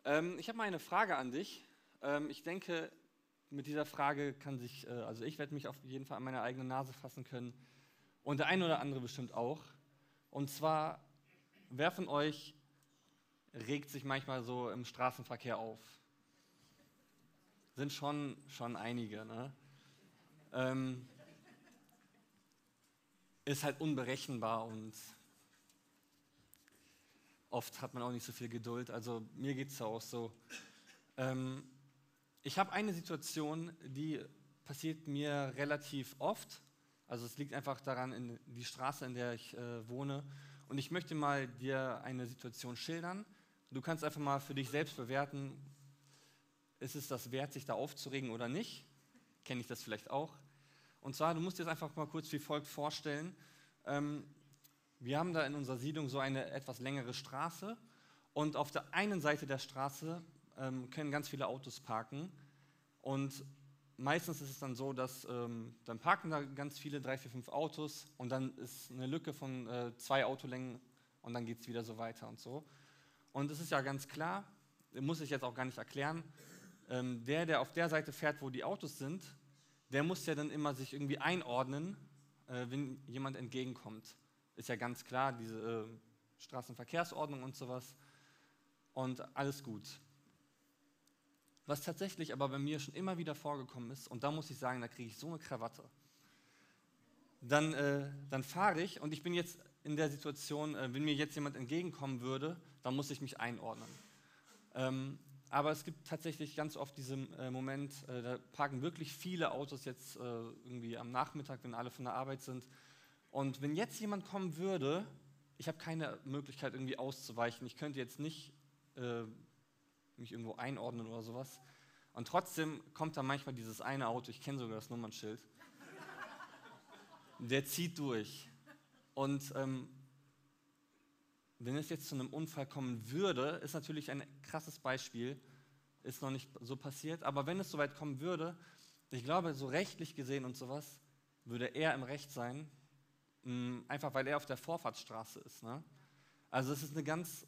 Ich habe mal eine Frage an dich. Ich denke, mit dieser Frage also ich werde mich auf jeden Fall an meine eigene Nase fassen können und der eine oder andere bestimmt auch. Und zwar, wer von euch regt sich manchmal so im Straßenverkehr auf? Sind schon einige, ne? Ähm, Ist halt unberechenbar und oft hat man auch nicht so viel Geduld. Also mir geht es ja auch so. Ähm, Ich habe eine Situation, die passiert mir relativ oft. Also es liegt einfach daran, in die Straße, in der ich wohne. Und ich möchte mal dir eine Situation schildern. Du kannst einfach mal für dich selbst bewerten, ist es das wert, sich da aufzuregen oder nicht? Kenne ich das vielleicht auch? Und zwar, du musst dir das einfach mal kurz wie folgt vorstellen. Ähm, Wir haben da in unserer Siedlung so eine etwas längere Straße. Und auf der einen Seite der Straße können ganz viele Autos parken. Und meistens ist es dann so, dass dann parken da ganz viele, 3, 4, 5 Autos und dann ist eine Lücke von 2 Autolängen und dann geht es wieder so weiter und so. Und es ist ja ganz klar, muss ich jetzt auch gar nicht erklären, der auf der Seite fährt, wo die Autos sind, der muss ja dann immer sich irgendwie einordnen, wenn jemand entgegenkommt. Ist ja ganz klar, diese Straßenverkehrsordnung und sowas und alles gut. Was tatsächlich aber bei mir schon immer wieder vorgekommen ist, und da muss ich sagen, da kriege ich so eine Krawatte. Dann fahre ich und ich bin jetzt in der Situation, wenn mir jetzt jemand entgegenkommen würde, dann muss ich mich einordnen. Aber es gibt tatsächlich ganz oft diesen Moment, da parken wirklich viele Autos jetzt irgendwie am Nachmittag, wenn alle von der Arbeit sind. Und wenn jetzt jemand kommen würde, ich habe keine Möglichkeit irgendwie auszuweichen, ich könnte jetzt nicht mich irgendwo einordnen oder sowas. Und trotzdem kommt da manchmal dieses eine Auto, ich kenne sogar das Nummernschild, der zieht durch. Und wenn es jetzt zu einem Unfall kommen würde, ist natürlich ein krasses Beispiel, ist noch nicht so passiert, aber wenn es soweit kommen würde, ich glaube, so rechtlich gesehen und sowas, würde er im Recht sein, einfach weil er auf der Vorfahrtsstraße ist. Ne? Also es ist eine ganz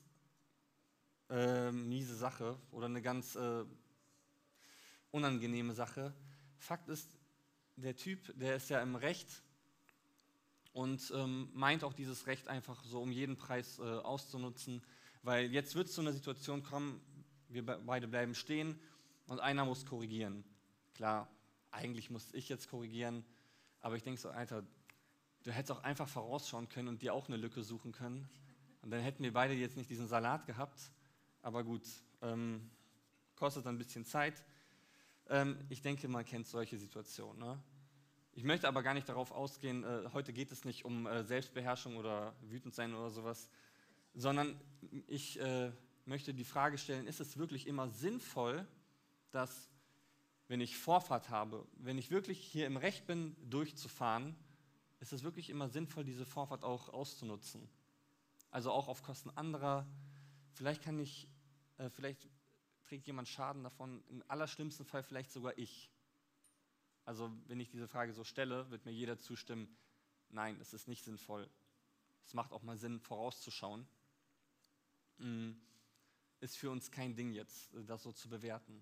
miese Sache oder eine ganz unangenehme Sache. Fakt ist, der Typ, der ist ja im Recht und meint auch dieses Recht einfach so um jeden Preis auszunutzen, weil jetzt wird es zu einer Situation kommen, wir beide bleiben stehen und einer muss korrigieren. Klar, eigentlich muss ich jetzt korrigieren, aber ich denke so, Alter, du hättest auch einfach vorausschauen können und dir auch eine Lücke suchen können und dann hätten wir beide jetzt nicht diesen Salat gehabt, aber gut, kostet ein bisschen Zeit. Ich denke, man kennt solche Situationen. Ne? Ich möchte aber gar nicht darauf ausgehen, heute geht es nicht um Selbstbeherrschung oder wütend sein oder sowas, sondern ich möchte die Frage stellen, ist es wirklich immer sinnvoll, dass, wenn ich Vorfahrt habe, wenn ich wirklich hier im Recht bin, durchzufahren, ist es wirklich immer sinnvoll, diese Vorfahrt auch auszunutzen? Also auch auf Kosten anderer. Vielleicht trägt jemand Schaden davon, im allerschlimmsten Fall vielleicht sogar ich. Also wenn ich diese Frage so stelle, wird mir jeder zustimmen, nein, es ist nicht sinnvoll. Es macht auch mal Sinn, vorauszuschauen. Ist für uns kein Ding jetzt, das so zu bewerten.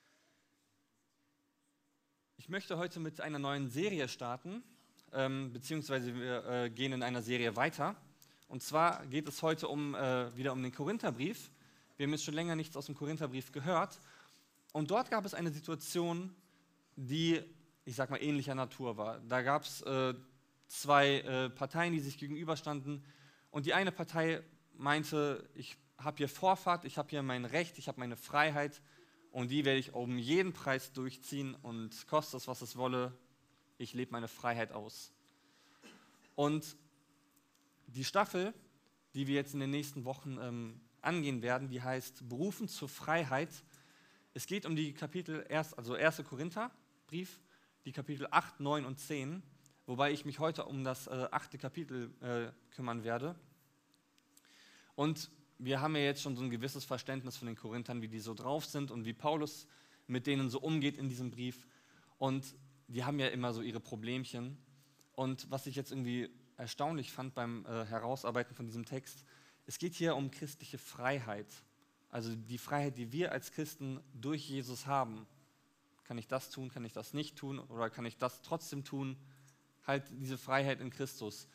Ich möchte heute mit einer neuen Serie starten, beziehungsweise wir gehen in einer Serie weiter. Und zwar geht es heute wieder um den Korintherbrief. Wir haben jetzt schon länger nichts aus dem Korintherbrief gehört. Und dort gab es eine Situation, die, ich sag mal, ähnlicher Natur war. Da gab es 2 Parteien, die sich gegenüberstanden. Und die eine Partei meinte, ich habe hier Vorfahrt, ich habe hier mein Recht, ich habe meine Freiheit und die werde ich um jeden Preis durchziehen und koste es, was es wolle, ich lebe meine Freiheit aus. Und die Staffel, die wir jetzt in den nächsten Wochen angehen werden, die heißt Berufen zur Freiheit. Es geht um die Kapitel, also 1. Korintherbrief, die Kapitel 8, 9 und 10, wobei ich mich heute um das 8. Kapitel kümmern werde. Und wir haben ja jetzt schon so ein gewisses Verständnis von den Korinthern, wie die so drauf sind und wie Paulus mit denen so umgeht in diesem Brief. Und die haben ja immer so ihre Problemchen. Und was ich jetzt irgendwie erstaunlich fand beim Herausarbeiten von diesem Text, es geht hier um christliche Freiheit. Also die Freiheit, die wir als Christen durch Jesus haben. Kann ich das tun, kann ich das nicht tun oder kann ich das trotzdem tun? Halt diese Freiheit in Christus.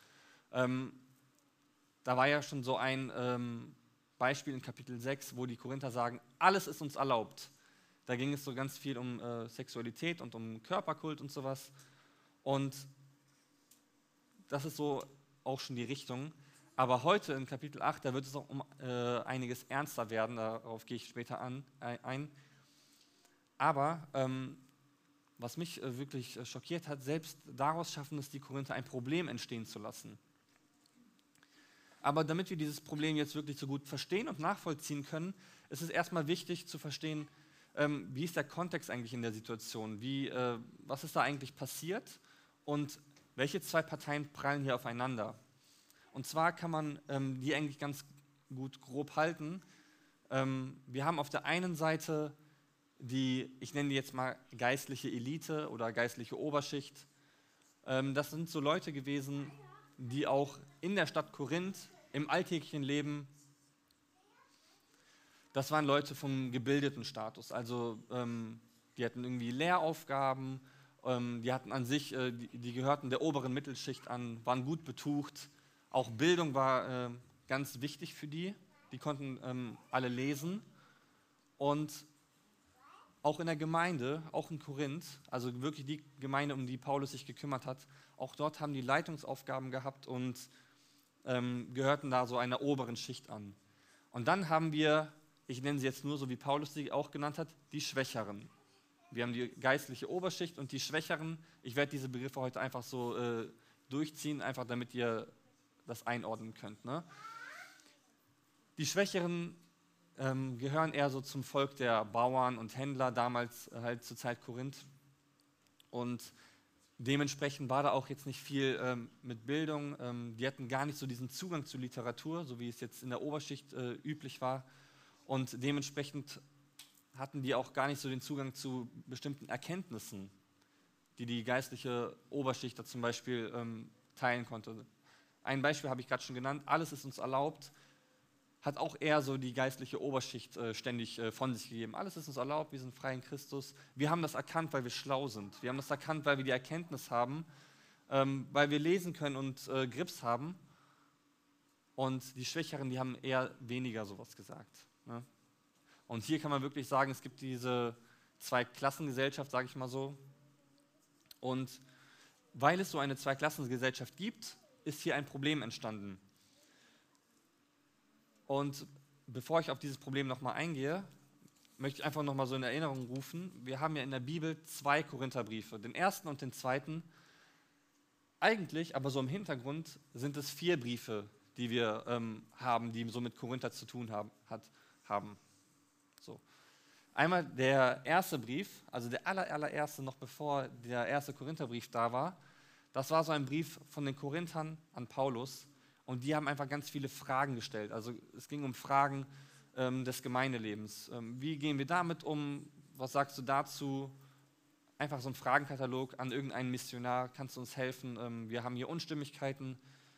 Da war ja schon so ein Beispiel in Kapitel 6, wo die Korinther sagen, alles ist uns erlaubt. Da ging es so ganz viel um Sexualität und um Körperkult und sowas. Und das ist so auch schon die Richtung. Aber heute in Kapitel 8, da wird es auch um einiges ernster werden, darauf gehe ich später ein. Aber was mich wirklich schockiert hat, selbst daraus schaffen es die Korinther, ein Problem entstehen zu lassen. Aber damit wir dieses Problem jetzt wirklich so gut verstehen und nachvollziehen können, ist es erstmal wichtig zu verstehen, wie ist der Kontext eigentlich in der Situation, was ist da eigentlich passiert und welche zwei Parteien prallen hier aufeinander. Und zwar kann man die eigentlich ganz gut grob halten. Wir haben auf der einen Seite ich nenne die jetzt mal geistliche Elite oder geistliche Oberschicht. Das sind so Leute gewesen, die auch in der Stadt Korinth im alltäglichen Leben, das waren Leute vom gebildeten Status. Also die hatten irgendwie Lehraufgaben, die hatten an sich, die gehörten der oberen Mittelschicht an, waren gut betucht. Auch Bildung war ganz wichtig für die. Die konnten alle lesen. Und auch in der Gemeinde, auch in Korinth, also wirklich die Gemeinde, um die Paulus sich gekümmert hat, auch dort haben die Leitungsaufgaben gehabt und gehörten da so einer oberen Schicht an. Und dann haben wir, ich nenne sie jetzt nur so, wie Paulus sie auch genannt hat, die Schwächeren. Wir haben die geistliche Oberschicht und die Schwächeren. Ich werde diese Begriffe heute einfach so durchziehen, einfach damit ihr das einordnen könnt. Ne? Die Schwächeren gehören eher so zum Volk der Bauern und Händler, damals halt zur Zeit Korinth. Und dementsprechend war da auch jetzt nicht viel mit Bildung. Die hatten gar nicht so diesen Zugang zu Literatur, so wie es jetzt in der Oberschicht üblich war. Und dementsprechend hatten die auch gar nicht so den Zugang zu bestimmten Erkenntnissen, die geistliche Oberschicht da zum Beispiel teilen konnte. Ein Beispiel habe ich gerade schon genannt, alles ist uns erlaubt, hat auch eher so die geistliche Oberschicht ständig von sich gegeben. Alles ist uns erlaubt, wir sind frei in Christus. Wir haben das erkannt, weil wir schlau sind. Wir haben das erkannt, weil wir die Erkenntnis haben, weil wir lesen können und Grips haben. Und die Schwächeren, die haben eher weniger sowas gesagt. Ne? Und hier kann man wirklich sagen, es gibt diese Zweiklassengesellschaft, sage ich mal so. Und weil es so eine Zweiklassengesellschaft gibt, ist hier ein Problem entstanden. Und bevor ich auf dieses Problem nochmal eingehe, möchte ich einfach nochmal so in Erinnerung rufen, wir haben ja in der Bibel 2 Korintherbriefe, den ersten und den zweiten. Eigentlich, aber so im Hintergrund, sind es 4 Briefe, die wir haben, die so mit Korinther zu tun haben. So. Einmal der erste Brief, also der allererste, noch bevor der erste Korintherbrief da war, das war so ein Brief von den Korinthern an Paulus. Und die haben einfach ganz viele Fragen gestellt. Also es ging um Fragen des Gemeindelebens. Wie gehen wir damit um? Was sagst du dazu? Einfach so ein Fragenkatalog an irgendeinen Missionar. Kannst du uns helfen? Wir haben hier Unstimmigkeiten.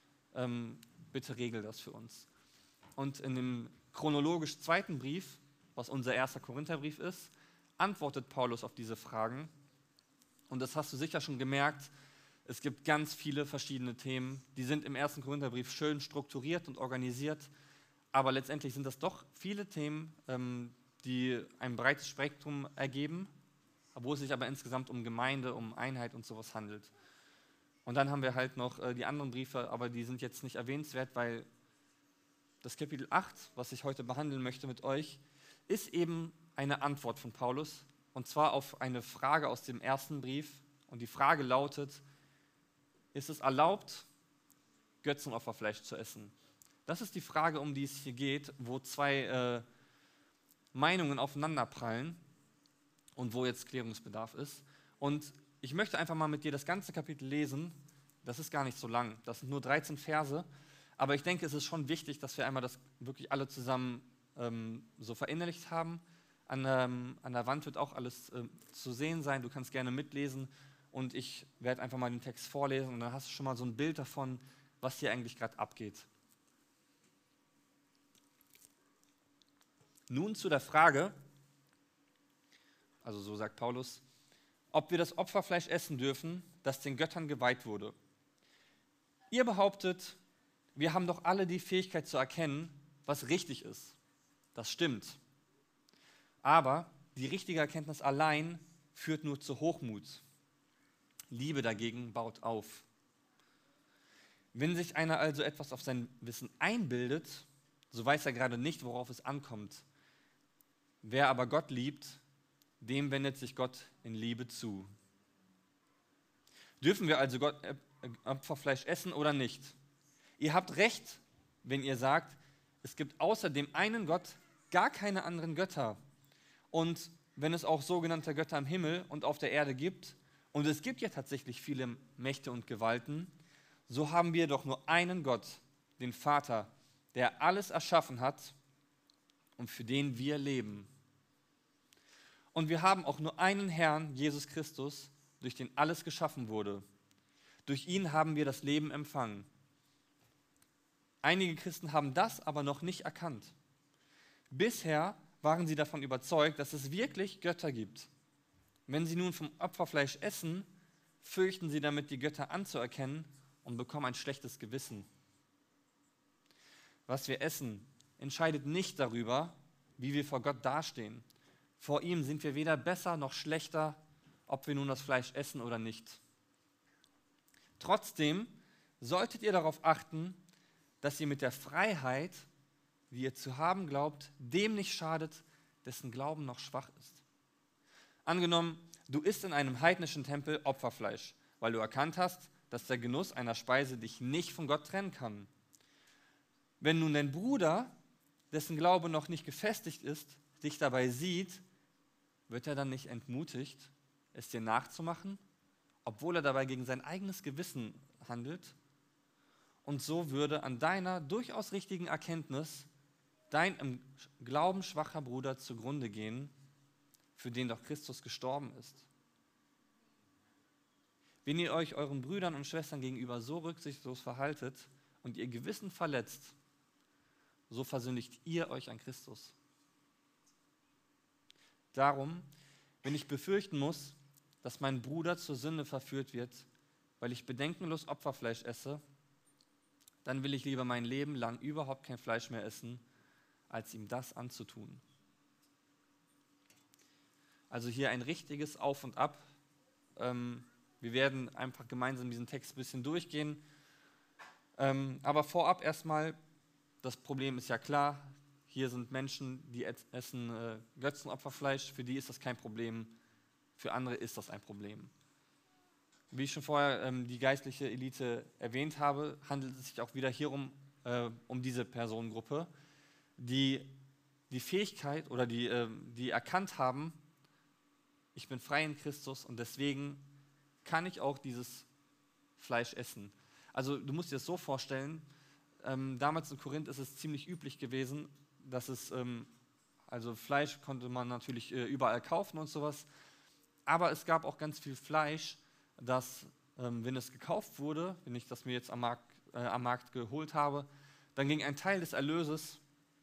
Bitte regel das für uns. Und in dem chronologisch zweiten Brief, was unser erster Korintherbrief ist, antwortet Paulus auf diese Fragen. Und das hast du sicher schon gemerkt. Es gibt ganz viele verschiedene Themen, die sind im ersten Korintherbrief schön strukturiert und organisiert, aber letztendlich sind das doch viele Themen, die ein breites Spektrum ergeben, wo es sich aber insgesamt um Gemeinde, um Einheit und sowas handelt. Und dann haben wir halt noch die anderen Briefe, aber die sind jetzt nicht erwähnenswert, weil das Kapitel 8, was ich heute behandeln möchte mit euch, ist eben eine Antwort von Paulus, und zwar auf eine Frage aus dem ersten Brief. Und die Frage lautet: Ist es erlaubt, Götzenopferfleisch zu essen? Das ist die Frage, um die es hier geht, wo 2 Meinungen aufeinanderprallen und wo jetzt Klärungsbedarf ist. Und ich möchte einfach mal mit dir das ganze Kapitel lesen. Das ist gar nicht so lang, das sind nur 13 Verse. Aber ich denke, es ist schon wichtig, dass wir einmal das wirklich alle zusammen so verinnerlicht haben. An der Wand wird auch alles zu sehen sein, du kannst gerne mitlesen. Und ich werde einfach mal den Text vorlesen und dann hast du schon mal so ein Bild davon, was hier eigentlich gerade abgeht. Nun zu der Frage, also so sagt Paulus, ob wir das Opferfleisch essen dürfen, das den Göttern geweiht wurde. Ihr behauptet, wir haben doch alle die Fähigkeit zu erkennen, was richtig ist. Das stimmt. Aber die richtige Erkenntnis allein führt nur zu Hochmut. Liebe dagegen baut auf. Wenn sich einer also etwas auf sein Wissen einbildet, so weiß er gerade nicht, worauf es ankommt. Wer aber Gott liebt, dem wendet sich Gott in Liebe zu. Dürfen wir also Opferfleisch essen oder nicht? Ihr habt recht, wenn ihr sagt, es gibt außer dem einen Gott gar keine anderen Götter. Und wenn es auch sogenannte Götter im Himmel und auf der Erde gibt, und es gibt ja tatsächlich viele Mächte und Gewalten, so haben wir doch nur einen Gott, den Vater, der alles erschaffen hat und für den wir leben. Und wir haben auch nur einen Herrn, Jesus Christus, durch den alles geschaffen wurde. Durch ihn haben wir das Leben empfangen. Einige Christen haben das aber noch nicht erkannt. Bisher waren sie davon überzeugt, dass es wirklich Götter gibt. Wenn sie nun vom Opferfleisch essen, fürchten sie damit, die Götter anzuerkennen und bekommen ein schlechtes Gewissen. Was wir essen, entscheidet nicht darüber, wie wir vor Gott dastehen. Vor ihm sind wir weder besser noch schlechter, ob wir nun das Fleisch essen oder nicht. Trotzdem solltet ihr darauf achten, dass ihr mit der Freiheit, die ihr zu haben glaubt, dem nicht schadet, dessen Glauben noch schwach ist. Angenommen, du isst in einem heidnischen Tempel Opferfleisch, weil du erkannt hast, dass der Genuss einer Speise dich nicht von Gott trennen kann. Wenn nun dein Bruder, dessen Glaube noch nicht gefestigt ist, dich dabei sieht, wird er dann nicht entmutigt, es dir nachzumachen, obwohl er dabei gegen sein eigenes Gewissen handelt? Und so würde an deiner durchaus richtigen Erkenntnis dein im Glauben schwacher Bruder zugrunde gehen, für den doch Christus gestorben ist. Wenn ihr euch euren Brüdern und Schwestern gegenüber so rücksichtslos verhaltet und ihr Gewissen verletzt, so versündigt ihr euch an Christus. Darum, wenn ich befürchten muss, dass mein Bruder zur Sünde verführt wird, weil ich bedenkenlos Opferfleisch esse, dann will ich lieber mein Leben lang überhaupt kein Fleisch mehr essen, als ihm das anzutun. Also hier ein richtiges Auf und Ab. Wir werden einfach gemeinsam diesen Text ein bisschen durchgehen. Aber vorab erstmal, das Problem ist ja klar, hier sind Menschen, die essen Götzenopferfleisch, für die ist das kein Problem, für andere ist das ein Problem. Wie ich schon vorher die geistliche Elite erwähnt habe, handelt es sich auch wieder hier um diese Personengruppe, die die Fähigkeit oder die erkannt haben, ich bin frei in Christus und deswegen kann ich auch dieses Fleisch essen. Also du musst dir das so vorstellen, damals in Korinth ist es ziemlich üblich gewesen, dass also Fleisch konnte man natürlich überall kaufen und sowas, aber es gab auch ganz viel Fleisch, das, wenn es gekauft wurde, wenn ich das mir jetzt am Markt geholt habe, dann ging ein Teil des Erlöses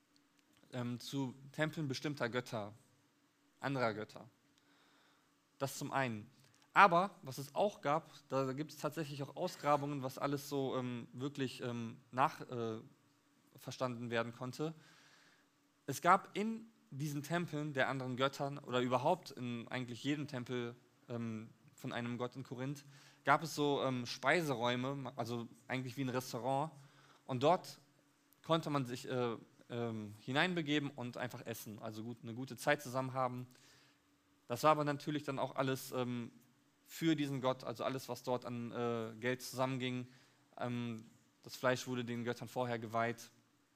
zu Tempeln bestimmter Götter, anderer Götter. Das zum einen. Aber, was es auch gab, da gibt es tatsächlich auch Ausgrabungen, was alles so wirklich nachverstanden werden konnte. Es gab in diesen Tempeln der anderen Göttern oder überhaupt in eigentlich jedem Tempel von einem Gott in Korinth, gab es so Speiseräume, also eigentlich wie ein Restaurant. Und dort konnte man sich hineinbegeben und einfach essen, also eine gute Zeit zusammen haben. Das war aber natürlich dann auch alles für diesen Gott, also alles, was dort an Geld zusammenging. Das Fleisch wurde den Göttern vorher geweiht.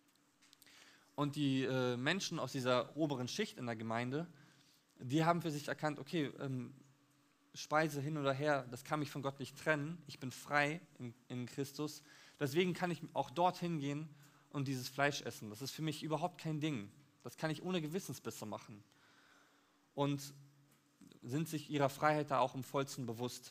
Und die Menschen aus dieser oberen Schicht in der Gemeinde, die haben für sich erkannt, okay, Speise hin oder her, das kann mich von Gott nicht trennen. Ich bin frei in Christus. Deswegen kann ich auch dorthin gehen und dieses Fleisch essen. Das ist für mich überhaupt kein Ding. Das kann ich ohne Gewissensbisse machen. Und sind sich ihrer Freiheit da auch im Vollsten bewusst.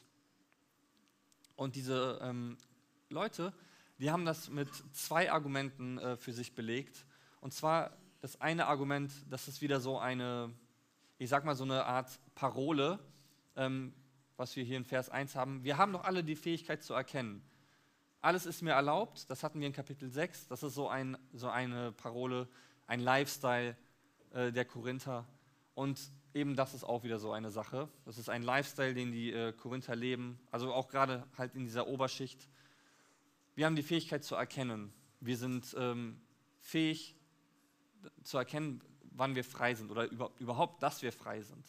Und diese Leute, die haben das mit zwei Argumenten für sich belegt. Und zwar, das eine Argument, das ist wieder so eine, ich sag mal so eine Art Parole, was wir hier in Vers 1 haben. Wir haben doch alle die Fähigkeit zu erkennen. Alles ist mir erlaubt, das hatten wir in Kapitel 6, das ist so eine Parole, ein Lifestyle der Korinther. Und eben das ist auch wieder so eine Sache. Das ist ein Lifestyle, den die Korinther leben, also auch gerade halt in dieser Oberschicht. Wir haben die Fähigkeit zu erkennen. Wir sind fähig zu erkennen, wann wir frei sind oder überhaupt, dass wir frei sind.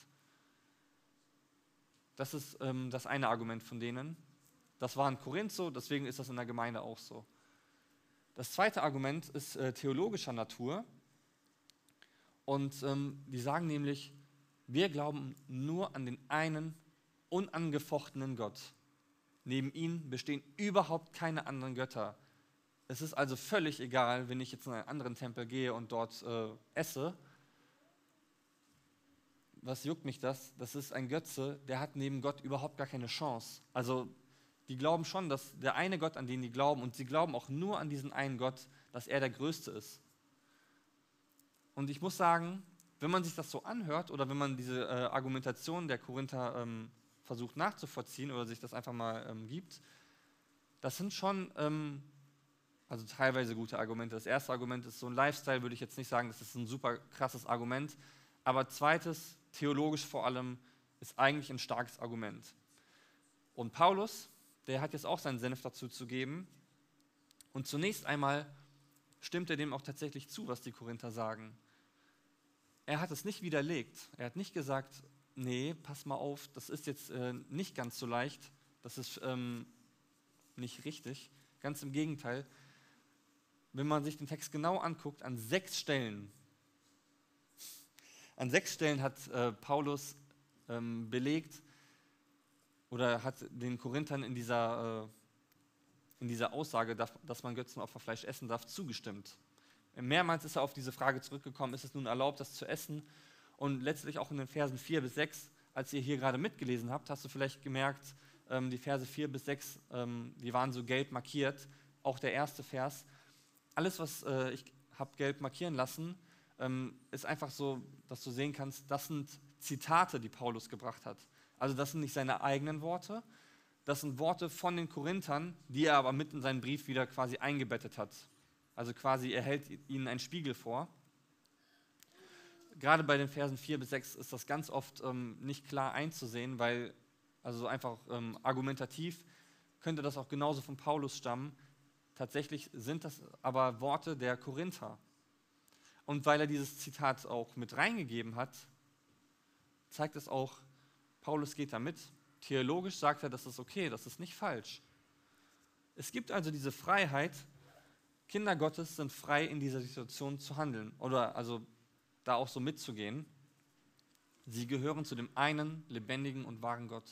Das ist das eine Argument von denen. Das war in Korinth so, deswegen ist das in der Gemeinde auch so. Das zweite Argument ist theologischer Natur. Und die sagen nämlich, wir glauben nur an den einen unangefochtenen Gott. Neben ihm bestehen überhaupt keine anderen Götter. Es ist also völlig egal, wenn ich jetzt in einen anderen Tempel gehe und dort esse. Was juckt mich das? Das ist ein Götze, der hat neben Gott überhaupt gar keine Chance. Also die glauben schon, dass der eine Gott, an den die glauben, und sie glauben auch nur an diesen einen Gott, dass er der Größte ist. Und ich muss sagen, wenn man sich das so anhört oder wenn man diese Argumentation der Korinther versucht nachzuvollziehen oder sich das einfach mal gibt, das sind schon also teilweise gute Argumente. Das erste Argument ist so ein Lifestyle, würde ich jetzt nicht sagen, das ist ein super krasses Argument. Aber zweites, theologisch vor allem, ist eigentlich ein starkes Argument. Und Paulus, der hat jetzt auch seinen Senf dazu zu geben. Und zunächst einmal stimmt er dem auch tatsächlich zu, was die Korinther sagen. Er hat es nicht widerlegt. Er hat nicht gesagt, nee, pass mal auf, das ist jetzt nicht ganz so leicht, das ist nicht richtig. Ganz im Gegenteil. Wenn man sich den Text genau anguckt, an 6 Stellen hat Paulus belegt oder hat den Korinthern in dieser Aussage, dass man Götzenopferfleisch essen darf, zugestimmt. Mehrmals ist er auf diese Frage zurückgekommen, ist es nun erlaubt, das zu essen? Und letztlich auch in den Versen 4 bis 6, als ihr hier gerade mitgelesen habt, hast du vielleicht gemerkt, die Verse 4 bis 6, die waren so gelb markiert, auch der erste Vers. Alles, was ich habe gelb markieren lassen, ist einfach so, dass du sehen kannst, das sind Zitate, die Paulus gebracht hat. Also das sind nicht seine eigenen Worte, das sind Worte von den Korinthern, die er aber mit in seinen Brief wieder quasi eingebettet hat. Also quasi, er hält ihnen einen Spiegel vor. Gerade bei den Versen 4 bis 6 ist das ganz oft nicht klar einzusehen, weil, also so einfach argumentativ, könnte das auch genauso von Paulus stammen. Tatsächlich sind das aber Worte der Korinther. Und weil er dieses Zitat auch mit reingegeben hat, zeigt es auch, Paulus geht da mit. Theologisch sagt er, das ist okay, das ist nicht falsch. Es gibt also diese Freiheit, Kinder Gottes sind frei, in dieser Situation zu handeln oder also da auch so mitzugehen. Sie gehören zu dem einen lebendigen und wahren Gott.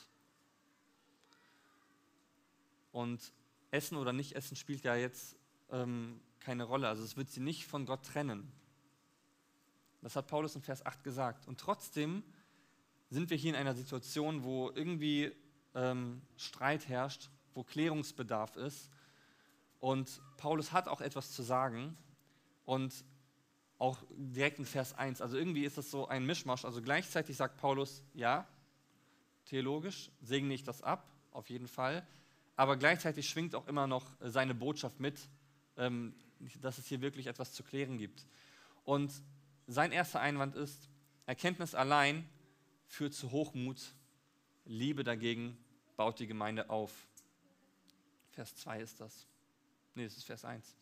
Und Essen oder nicht Essen spielt ja jetzt keine Rolle. Also es wird sie nicht von Gott trennen. Das hat Paulus in Vers 8 gesagt. Und trotzdem sind wir hier in einer Situation, wo irgendwie Streit herrscht, wo Klärungsbedarf ist. Und Paulus hat auch etwas zu sagen und auch direkt in Vers 1. Also irgendwie ist das so ein Mischmasch. Also gleichzeitig sagt Paulus, ja, theologisch segne ich das ab, auf jeden Fall. Aber gleichzeitig schwingt auch immer noch seine Botschaft mit, dass es hier wirklich etwas zu klären gibt. Und sein erster Einwand ist, Erkenntnis allein führt zu Hochmut, Liebe dagegen baut die Gemeinde auf. Vers 2 ist das. Nee, das ist Vers 1.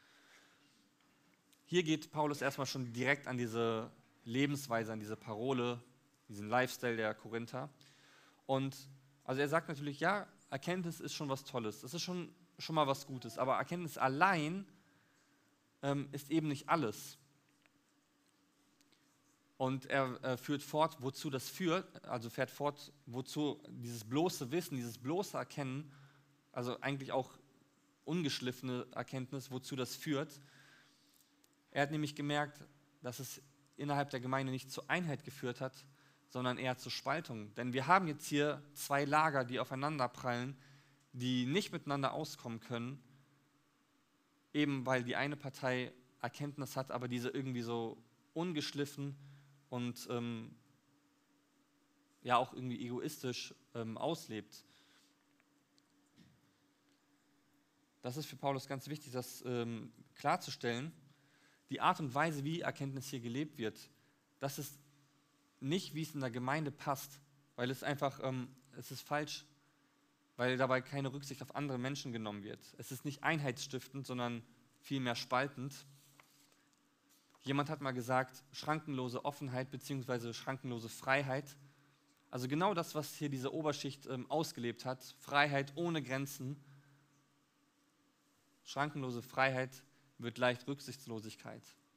Hier geht Paulus erstmal schon direkt an diese Lebensweise, an diese Parole, diesen Lifestyle der Korinther. Und also er sagt natürlich, ja, Erkenntnis ist schon was Tolles, das ist schon mal was Gutes, aber Erkenntnis allein ist eben nicht alles. Und er führt fort, wozu das führt, also fährt fort, wozu dieses bloße Wissen, dieses bloße Erkennen, also eigentlich auch ungeschliffene Erkenntnis, wozu das führt. Er hat nämlich gemerkt, dass es innerhalb der Gemeinde nicht zur Einheit geführt hat, sondern eher zur Spaltung. Denn wir haben jetzt hier 2 Lager, die aufeinander prallen, die nicht miteinander auskommen können, eben weil die eine Partei Erkenntnis hat, aber diese irgendwie so ungeschliffen und ja auch irgendwie egoistisch auslebt. Das ist für Paulus ganz wichtig, das klarzustellen. Die Art und Weise, wie Erkenntnis hier gelebt wird, das ist nicht, wie es in der Gemeinde passt, weil es einfach, es ist falsch, weil dabei keine Rücksicht auf andere Menschen genommen wird. Es ist nicht einheitsstiftend, sondern vielmehr spaltend. Jemand hat mal gesagt, schrankenlose Offenheit bzw. schrankenlose Freiheit. Also genau das, was hier diese Oberschicht ausgelebt hat, Freiheit ohne Grenzen. Schrankenlose Freiheit wird leicht Rücksichtslosigkeit.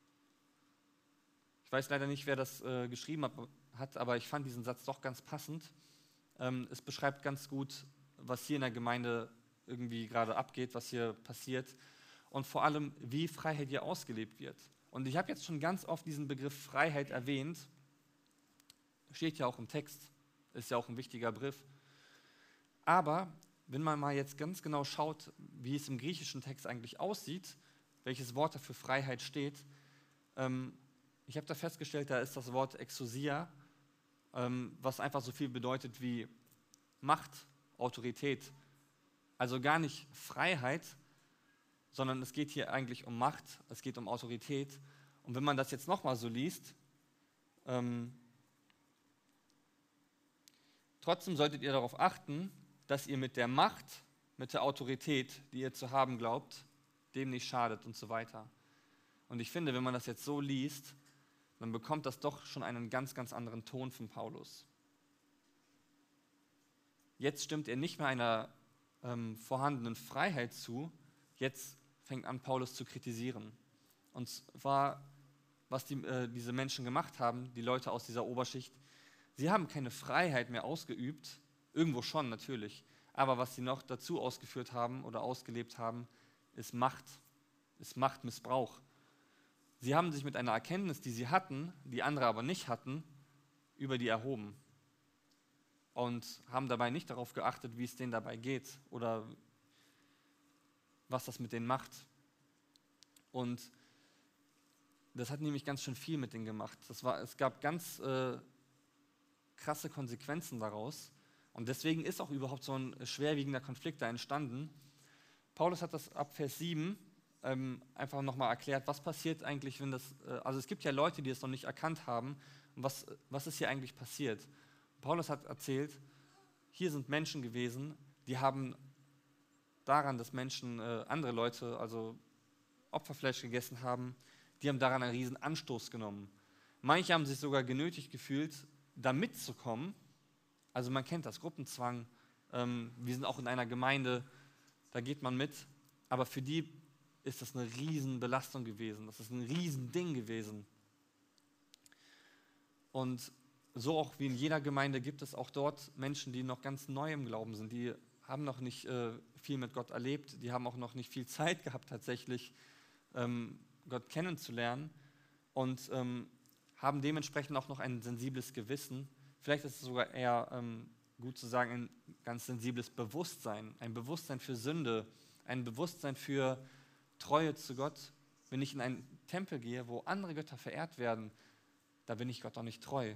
Ich weiß leider nicht, wer das geschrieben hat, aber ich fand diesen Satz doch ganz passend. Es beschreibt ganz gut, was hier in der Gemeinde irgendwie gerade abgeht, was hier passiert und vor allem, wie Freiheit hier ausgelebt wird. Und ich habe jetzt schon ganz oft diesen Begriff Freiheit erwähnt, steht ja auch im Text, ist ja auch ein wichtiger Begriff. Aber wenn man mal jetzt ganz genau schaut, wie es im griechischen Text eigentlich aussieht, welches Wort da für Freiheit steht, ich habe da festgestellt, da ist das Wort Exousia, was einfach so viel bedeutet wie Macht, Autorität. Also gar nicht Freiheit, sondern es geht hier eigentlich um Macht, es geht um Autorität. Und wenn man das jetzt nochmal so liest, trotzdem solltet ihr darauf achten, dass ihr mit der Macht, mit der Autorität, die ihr zu haben glaubt, dem nicht schadet und so weiter. Und ich finde, wenn man das jetzt so liest, dann bekommt das doch schon einen ganz, ganz anderen Ton von Paulus. Jetzt stimmt er nicht mehr einer vorhandenen Freiheit zu, jetzt fängt an, Paulus zu kritisieren. Und zwar, was diese Menschen gemacht haben, die Leute aus dieser Oberschicht, sie haben keine Freiheit mehr ausgeübt, irgendwo schon natürlich, aber was sie noch dazu ausgeführt haben oder ausgelebt haben, ist Machtmissbrauch. Sie haben sich mit einer Erkenntnis, die sie hatten, die andere aber nicht hatten, über die erhoben und haben dabei nicht darauf geachtet, wie es denen dabei geht oder was das mit denen macht. Und das hat nämlich ganz schön viel mit denen gemacht. Es gab ganz krasse Konsequenzen daraus und deswegen ist auch überhaupt so ein schwerwiegender Konflikt da entstanden. Paulus hat das ab Vers 7 einfach nochmal erklärt, was passiert eigentlich, wenn das, also es gibt ja Leute, die es noch nicht erkannt haben, und was ist hier eigentlich passiert. Paulus hat erzählt, hier sind Menschen gewesen, die haben daran, dass Menschen, andere Leute, also Opferfleisch gegessen haben, die haben daran einen riesen Anstoß genommen. Manche haben sich sogar genötigt gefühlt, da mitzukommen. Also man kennt das, Gruppenzwang, wir sind auch in einer Gemeinde, da geht man mit, aber für die ist das eine riesen Belastung gewesen, das ist ein riesen Ding gewesen. Und so auch wie in jeder Gemeinde gibt es auch dort Menschen, die noch ganz neu im Glauben sind, die haben noch nicht viel mit Gott erlebt, die haben auch noch nicht viel Zeit gehabt tatsächlich, Gott kennenzulernen und haben dementsprechend auch noch ein sensibles Gewissen. Vielleicht ist es sogar eher gut zu sagen, ein ganz sensibles Bewusstsein, ein Bewusstsein für Sünde, ein Bewusstsein für Treue zu Gott. Wenn ich in einen Tempel gehe, wo andere Götter verehrt werden, da bin ich Gott auch nicht treu.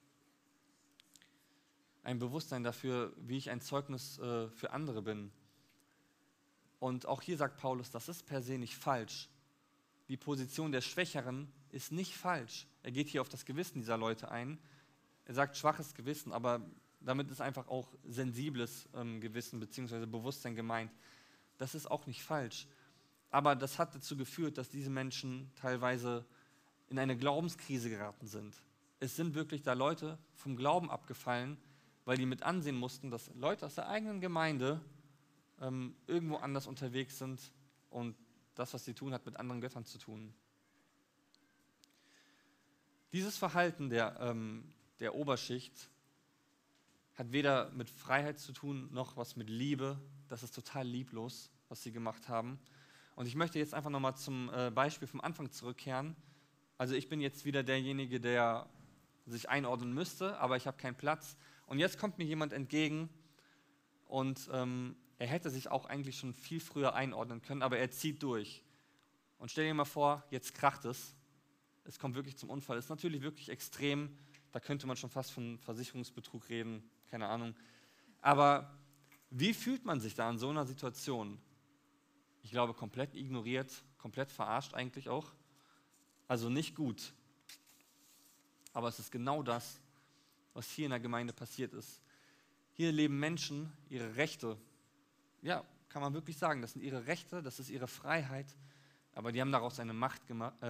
Ein Bewusstsein dafür, wie ich ein Zeugnis für andere bin. Und auch hier sagt Paulus, das ist per se nicht falsch. Die Position der Schwächeren ist nicht falsch. Er geht hier auf das Gewissen dieser Leute ein. Er sagt schwaches Gewissen, aber damit ist einfach auch sensibles Gewissen bzw. Bewusstsein gemeint. Das ist auch nicht falsch. Aber das hat dazu geführt, dass diese Menschen teilweise in eine Glaubenskrise geraten sind. Es sind wirklich da Leute vom Glauben abgefallen, weil die mit ansehen mussten, dass Leute aus der eigenen Gemeinde irgendwo anders unterwegs sind und das, was sie tun, hat mit anderen Göttern zu tun. Dieses Verhalten der Oberschicht hat weder mit Freiheit zu tun, noch was mit Liebe. Das ist total lieblos, was sie gemacht haben. Und ich möchte jetzt einfach nochmal zum Beispiel vom Anfang zurückkehren. Also ich bin jetzt wieder derjenige, der sich einordnen müsste, aber ich habe keinen Platz. Und jetzt kommt mir jemand entgegen und er hätte sich auch eigentlich schon viel früher einordnen können, aber er zieht durch. Und stell dir mal vor, jetzt kracht es. es kommt wirklich zum Unfall. Ist natürlich wirklich extrem, da könnte man schon fast von Versicherungsbetrug reden, keine Ahnung. Aber wie fühlt man sich da in so einer Situation? Ich glaube, komplett ignoriert, komplett verarscht eigentlich auch. Also nicht gut. Aber es ist genau das, was hier in der Gemeinde passiert ist. Hier leben Menschen ihre Rechte. Ja, kann man wirklich sagen, das sind ihre Rechte, das ist ihre Freiheit. Aber die haben daraus eine Macht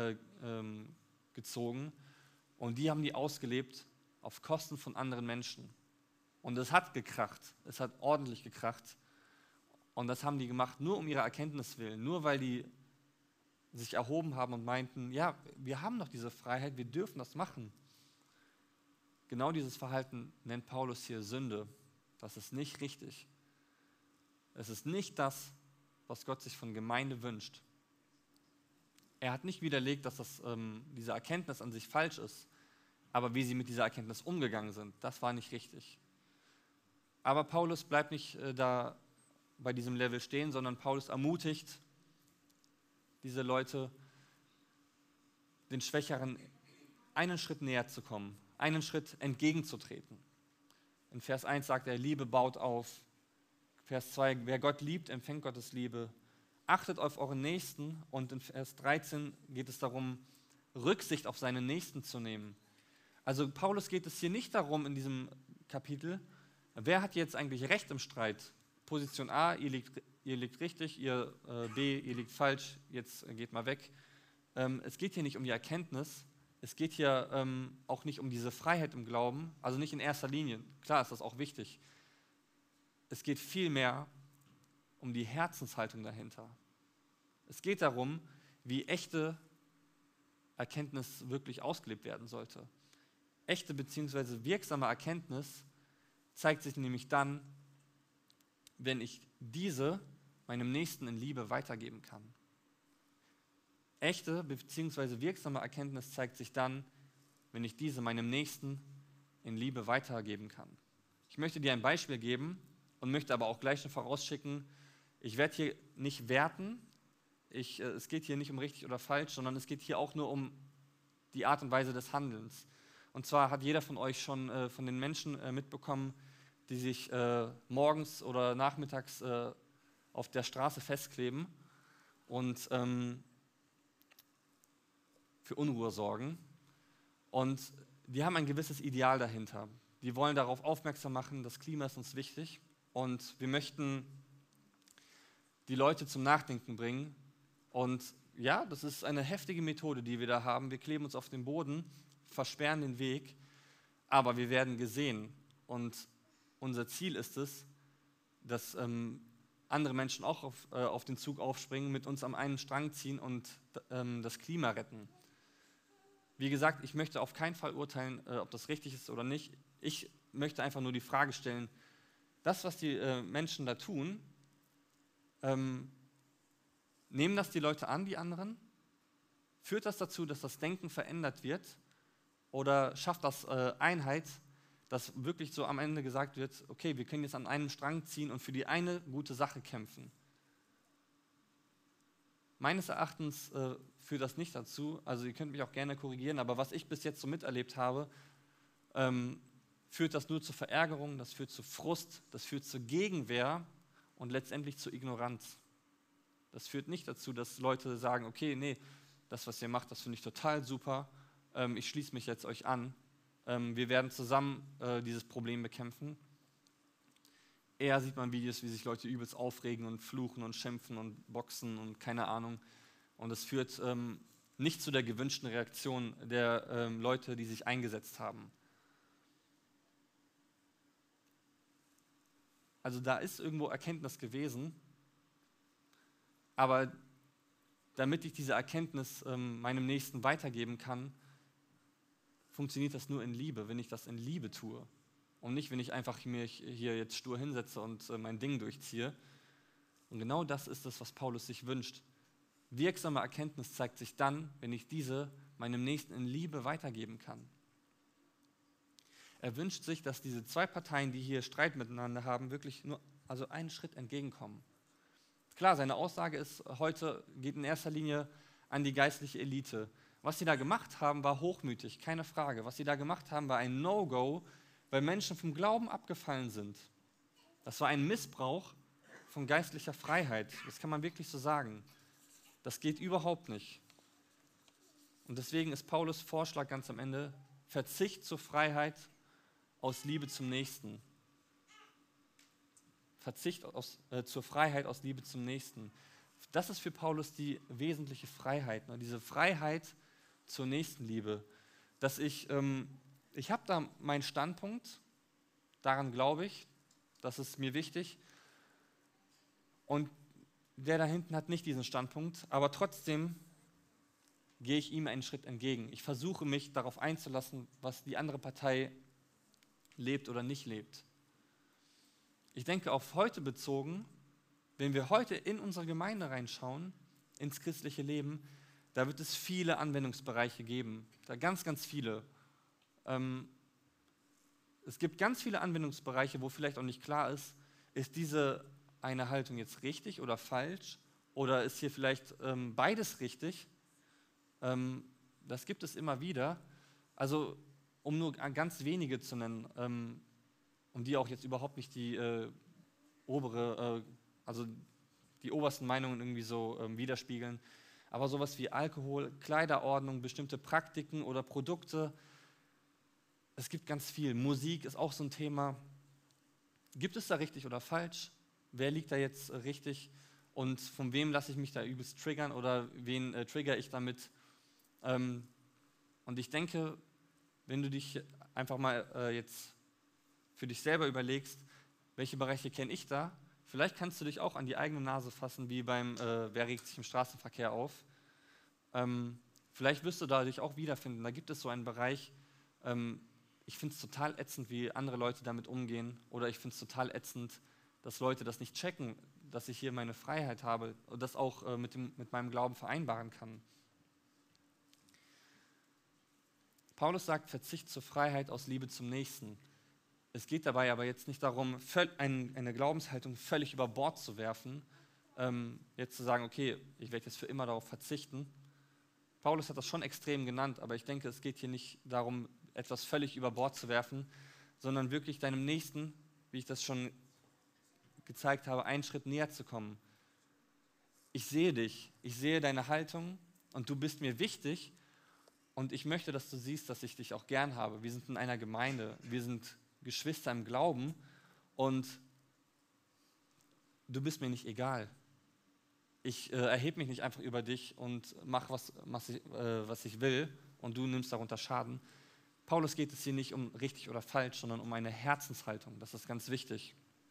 gezogen und die haben die ausgelebt auf Kosten von anderen Menschen. Und es hat gekracht, es hat ordentlich gekracht. Und das haben die gemacht nur um ihre Erkenntnis willen, nur weil die sich erhoben haben und meinten, ja, wir haben doch diese Freiheit, wir dürfen das machen. Genau dieses Verhalten nennt Paulus hier Sünde. Das ist nicht richtig. Es ist nicht das, was Gott sich von Gemeinde wünscht. Er hat nicht widerlegt, dass diese Erkenntnis an sich falsch ist, aber wie sie mit dieser Erkenntnis umgegangen sind, das war nicht richtig. Aber Paulus bleibt nicht da bei diesem Level stehen, sondern Paulus ermutigt diese Leute, den Schwächeren einen Schritt näher zu kommen, einen Schritt entgegenzutreten. In Vers 1 sagt er, Liebe baut auf. Vers 2, wer Gott liebt, empfängt Gottes Liebe. Achtet auf euren Nächsten. Und in Vers 13 geht es darum, Rücksicht auf seinen Nächsten zu nehmen. Also Paulus geht es hier nicht darum in diesem Kapitel, wer hat jetzt eigentlich Recht im Streit? Position A, ihr liegt richtig, ihr B, ihr liegt falsch, jetzt geht mal weg. Es geht hier nicht um die Erkenntnis, es geht hier auch nicht um diese Freiheit im Glauben, also nicht in erster Linie, klar ist das auch wichtig. Es geht vielmehr um die Herzenshaltung dahinter. Es geht darum, wie echte Erkenntnis wirklich ausgelebt werden sollte. Echte bzw. wirksame Erkenntnis zeigt sich nämlich dann, wenn ich diese meinem Nächsten in Liebe weitergeben kann. Echte bzw. wirksame Erkenntnis zeigt sich dann, wenn ich diese meinem Nächsten in Liebe weitergeben kann. Ich möchte dir ein Beispiel geben und möchte aber auch gleich schon vorausschicken, ich werde hier nicht werten, es geht hier nicht um richtig oder falsch, sondern es geht hier auch nur um die Art und Weise des Handelns. Und zwar hat jeder von euch schon von den Menschen mitbekommen, die sich morgens oder nachmittags auf der Straße festkleben und für Unruhe sorgen. Und die haben ein gewisses Ideal dahinter. Die wollen darauf aufmerksam machen, das Klima ist uns wichtig und wir möchten die Leute zum Nachdenken bringen. Und ja, das ist eine heftige Methode, die wir da haben. Wir kleben uns auf den Boden, versperren den Weg, aber wir werden gesehen. Und unser Ziel ist es, dass andere Menschen auch auf den Zug aufspringen, mit uns am einen Strang ziehen und das Klima retten. Wie gesagt, ich möchte auf keinen Fall urteilen, ob das richtig ist oder nicht. Ich möchte einfach nur die Frage stellen, das, was die Menschen da tun, nehmen das die Leute an, die anderen? Führt das dazu, dass das Denken verändert wird? Oder schafft das Einheit, dass wirklich so am Ende gesagt wird, okay, wir können jetzt an einem Strang ziehen und für die eine gute Sache kämpfen? Meines Erachtens führt das nicht dazu, also ihr könnt mich auch gerne korrigieren, aber was ich bis jetzt so miterlebt habe, führt das nur zur Verärgerung, das führt zu Frust, das führt zur Gegenwehr und letztendlich zur Ignoranz. Das führt nicht dazu, dass Leute sagen, okay, nee, das, was ihr macht, das finde ich total super, ich schließe mich jetzt euch an, wir werden zusammen dieses Problem bekämpfen. Eher sieht man Videos, wie sich Leute übelst aufregen und fluchen und schimpfen und boxen und keine Ahnung. Und es führt nicht zu der gewünschten Reaktion der Leute, die sich eingesetzt haben. Also da ist irgendwo Erkenntnis gewesen, aber damit ich diese Erkenntnis meinem Nächsten weitergeben kann, funktioniert das nur in Liebe, wenn ich das in Liebe tue. Und nicht, wenn ich einfach mich hier jetzt stur hinsetze und mein Ding durchziehe. Und genau das ist es, was Paulus sich wünscht. Wirksame Erkenntnis zeigt sich dann, wenn ich diese meinem Nächsten in Liebe weitergeben kann. Er wünscht sich, dass diese zwei Parteien, die hier Streit miteinander haben, wirklich nur einen Schritt entgegenkommen. Klar, seine Aussage ist heute, geht in erster Linie an die geistliche Elite. Was sie da gemacht haben, war hochmütig, keine Frage. Was sie da gemacht haben, war ein No-Go, weil Menschen vom Glauben abgefallen sind. Das war ein Missbrauch von geistlicher Freiheit. Das kann man wirklich so sagen. Das geht überhaupt nicht. Und deswegen ist Paulus Vorschlag ganz am Ende: Verzicht zur Freiheit aus Liebe zum Nächsten. Verzicht zur Freiheit aus Liebe zum Nächsten. Das ist für Paulus die wesentliche Freiheit, ne? Diese Freiheit zur Nächstenliebe. Dass ich habe da meinen Standpunkt, daran glaube ich, das ist mir wichtig. Und der da hinten hat nicht diesen Standpunkt, aber trotzdem gehe ich ihm einen Schritt entgegen. Ich versuche mich darauf einzulassen, was die andere Partei lebt oder nicht lebt. Ich denke, auf heute bezogen, wenn wir heute in unsere Gemeinde reinschauen, ins christliche Leben, da wird es viele Anwendungsbereiche geben. Da ganz, ganz viele. Es gibt ganz viele Anwendungsbereiche, wo vielleicht auch nicht klar ist diese eine Haltung jetzt richtig oder falsch? Oder ist hier vielleicht beides richtig? Das gibt es immer wieder. Also, um nur ganz wenige zu nennen, und die auch jetzt überhaupt nicht die die obersten Meinungen irgendwie so widerspiegeln. Aber sowas wie Alkohol, Kleiderordnung, bestimmte Praktiken oder Produkte, es gibt ganz viel. Musik ist auch so ein Thema. Gibt es da richtig oder falsch? Wer liegt da jetzt richtig? Und von wem lasse ich mich da übelst triggern oder wen trigger ich damit? Und ich denke, wenn du dich einfach mal jetzt für dich selber überlegst, welche Bereiche kenne ich da, vielleicht kannst du dich auch an die eigene Nase fassen, wie beim Wer regt sich im Straßenverkehr auf. Vielleicht wirst du da dich auch wiederfinden. Da gibt es so einen Bereich, ich finde es total ätzend, wie andere Leute damit umgehen, oder ich finde es total ätzend, dass Leute das nicht checken, dass ich hier meine Freiheit habe und das auch mit meinem Glauben vereinbaren kann. Paulus sagt, Verzicht zur Freiheit aus Liebe zum Nächsten. Es geht dabei aber jetzt nicht darum, eine Glaubenshaltung völlig über Bord zu werfen, jetzt zu sagen, okay, ich werde jetzt für immer darauf verzichten. Paulus hat das schon extrem genannt, aber ich denke, es geht hier nicht darum, etwas völlig über Bord zu werfen, sondern wirklich deinem Nächsten, wie ich das schon gezeigt habe, einen Schritt näher zu kommen. Ich sehe dich, ich sehe deine Haltung und du bist mir wichtig und ich möchte, dass du siehst, dass ich dich auch gern habe. Wir sind in einer Gemeinde, wir sind Geschwister im Glauben und du bist mir nicht egal. Ich erhebe mich nicht einfach über dich und mache was ich will und du nimmst darunter Schaden. Paulus geht es hier nicht um richtig oder falsch, sondern um eine Herzenshaltung. Das ist ganz wichtig.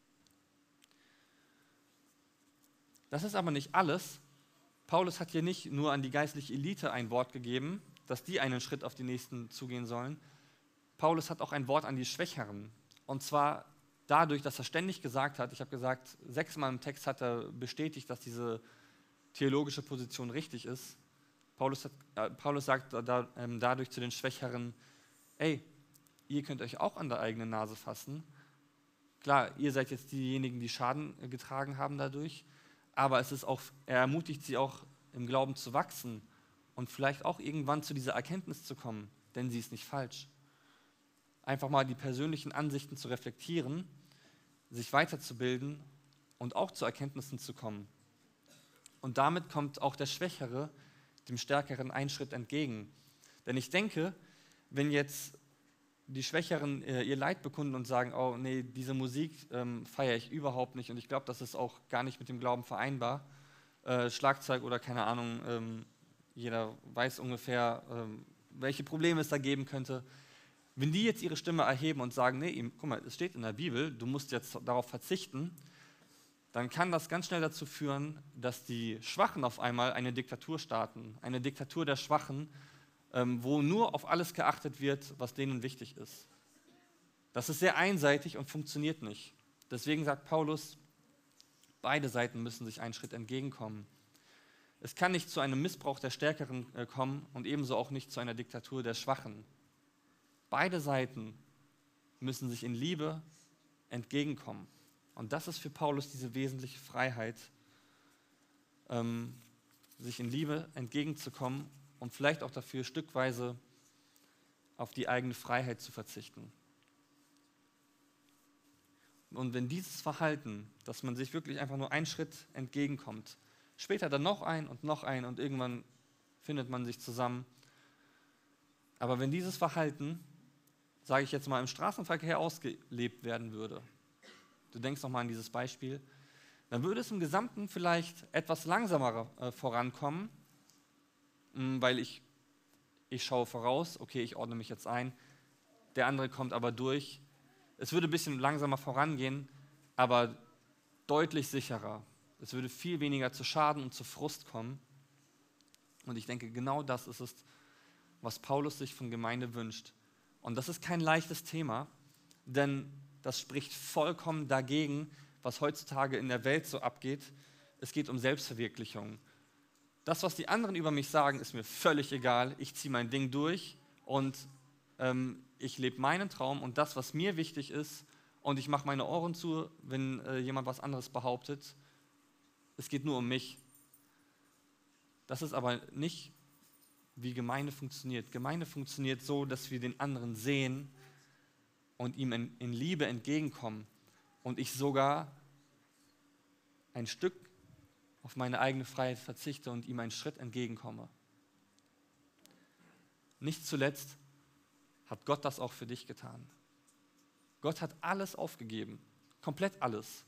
Das ist aber nicht alles. Paulus hat hier nicht nur an die geistliche Elite ein Wort gegeben, dass die einen Schritt auf die Nächsten zugehen sollen. Paulus hat auch ein Wort an die Schwächeren. Und zwar dadurch, dass er ständig gesagt hat, ich habe gesagt, 6-mal im Text hat er bestätigt, dass diese theologische Position richtig ist. Paulus sagt dadurch zu den Schwächeren, ey, ihr könnt euch auch an der eigenen Nase fassen. Klar, ihr seid jetzt diejenigen, die Schaden getragen haben dadurch, aber er ermutigt sie auch im Glauben zu wachsen und vielleicht auch irgendwann zu dieser Erkenntnis zu kommen, denn sie ist nicht falsch. Einfach mal die persönlichen Ansichten zu reflektieren, sich weiterzubilden und auch zu Erkenntnissen zu kommen. Und damit kommt auch der Schwächere dem Stärkeren einen Schritt entgegen. Denn ich denke, wenn jetzt die Schwächeren ihr Leid bekunden und sagen, oh nee, diese Musik feiere ich überhaupt nicht und ich glaube, das ist auch gar nicht mit dem Glauben vereinbar, Schlagzeug oder keine Ahnung, jeder weiß ungefähr, welche Probleme es da geben könnte. Wenn die jetzt ihre Stimme erheben und sagen, nee, guck mal, es steht in der Bibel, du musst jetzt darauf verzichten, dann kann das ganz schnell dazu führen, dass die Schwachen auf einmal eine Diktatur starten, eine Diktatur der Schwachen, wo nur auf alles geachtet wird, was denen wichtig ist. Das ist sehr einseitig und funktioniert nicht. Deswegen sagt Paulus, beide Seiten müssen sich einen Schritt entgegenkommen. Es kann nicht zu einem Missbrauch der Stärkeren kommen und ebenso auch nicht zu einer Diktatur der Schwachen. Beide Seiten müssen sich in Liebe entgegenkommen. Und das ist für Paulus diese wesentliche Freiheit, sich in Liebe entgegenzukommen und vielleicht auch dafür stückweise auf die eigene Freiheit zu verzichten. Und wenn dieses Verhalten, dass man sich wirklich einfach nur einen Schritt entgegenkommt, später dann noch ein und irgendwann findet man sich zusammen. Aber wenn dieses Verhalten, sage ich jetzt mal, im Straßenverkehr ausgelebt werden würde, du denkst nochmal an dieses Beispiel, dann würde es im Gesamten vielleicht etwas langsamer vorankommen, weil ich schaue voraus, okay, ich ordne mich jetzt ein, der andere kommt aber durch. Es würde ein bisschen langsamer vorangehen, aber deutlich sicherer. Es würde viel weniger zu Schaden und zu Frust kommen. Und ich denke, genau das ist es, was Paulus sich von Gemeinde wünscht. Und das ist kein leichtes Thema, denn das spricht vollkommen dagegen, was heutzutage in der Welt so abgeht. Es geht um Selbstverwirklichung. Das, was die anderen über mich sagen, ist mir völlig egal. Ich ziehe mein Ding durch und ich lebe meinen Traum und das, was mir wichtig ist, und ich mache meine Ohren zu, wenn jemand was anderes behauptet. Es geht nur um mich. Das ist aber nicht, wie Gemeinde funktioniert. Gemeinde funktioniert so, dass wir den anderen sehen und ihm in Liebe entgegenkommen und ich sogar ein Stück auf meine eigene Freiheit verzichte und ihm einen Schritt entgegenkomme. Nicht zuletzt hat Gott das auch für dich getan. Gott hat alles aufgegeben, komplett alles.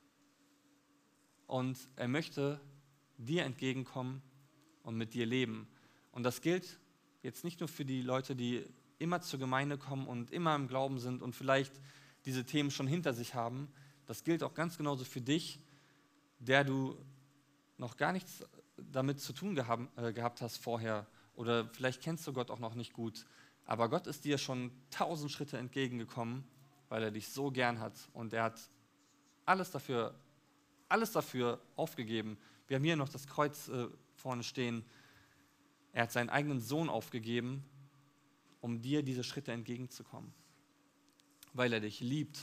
Und er möchte dir entgegenkommen und mit dir leben. Und das gilt jetzt nicht nur für die Leute, die immer zur Gemeinde kommen und immer im Glauben sind und vielleicht diese Themen schon hinter sich haben. Das gilt auch ganz genauso für dich, der du noch gar nichts damit zu tun gehabt hast vorher. Oder vielleicht kennst du Gott auch noch nicht gut. Aber Gott ist dir schon 1000 Schritte entgegengekommen, weil er dich so gern hat. Und er hat alles dafür aufgegeben. Wir haben hier noch das Kreuz vorne stehen. Er hat seinen eigenen Sohn aufgegeben, um dir diese Schritte entgegenzukommen, weil er dich liebt.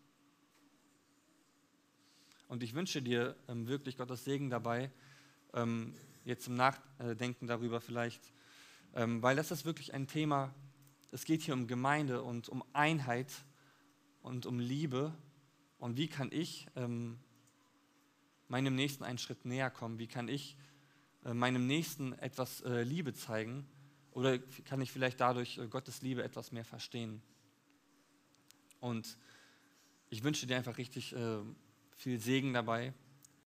Und ich wünsche dir wirklich Gottes Segen dabei, jetzt im Nachdenken darüber vielleicht, weil das ist wirklich ein Thema, es geht hier um Gemeinde und um Einheit und um Liebe. Und wie kann ich meinem Nächsten einen Schritt näher kommen? Wie kann ich meinem Nächsten etwas Liebe zeigen? Oder kann ich vielleicht dadurch Gottes Liebe etwas mehr verstehen? Und ich wünsche dir einfach richtig viel Segen dabei.